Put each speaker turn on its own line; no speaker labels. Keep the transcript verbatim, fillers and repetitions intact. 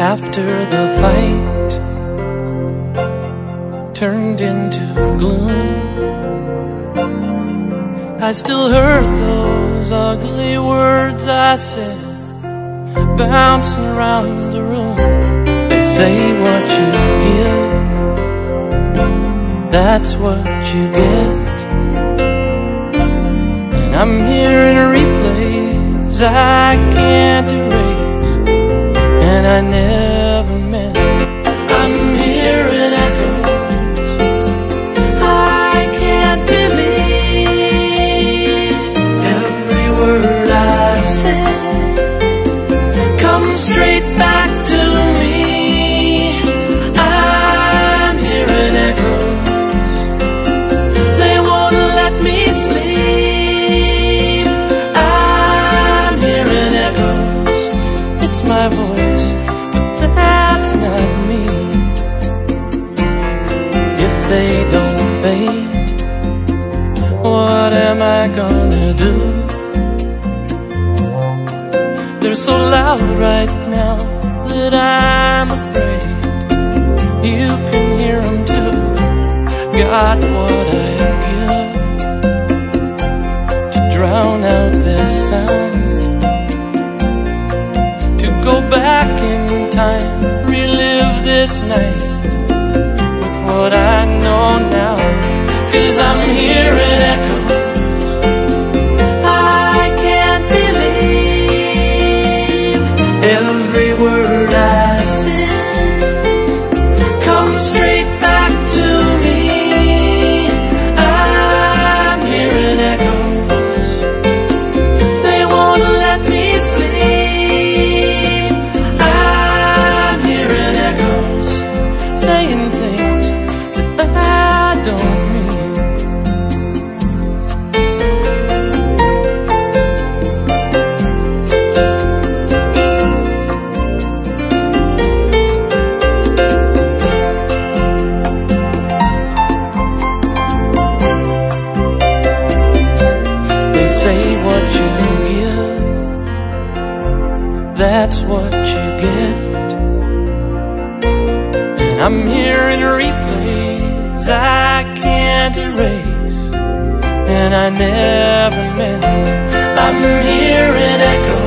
after the fight turned into gloom, I still heard those ugly words I said bouncing around the room. They say what you give, that's what you get. And I'm hearing replays I can't erase, and I never meant. I'm hearing echoes I can't believe. Every word I said comes straight back to me. I'm hearing echoes, they won't let me sleep. I'm hearing echoes, it's my voice, but that's not me. If they don't fade, what am I gonna do? They're so loud right now that I'm afraid you can hear them too. Got what I give to drown out this sound, to go back in time, relive this night with what I know now. 'Cause I'm hearing echoes I can't believe. Every word I said comes straight back to me. I'm hearing echoes, they won't let me sleep. I'm hearing echoes, saying things that I don't mean. They say what you give, that's what you get. And I'm hearing replays I can't erase, and I never meant. I'm hearing echoes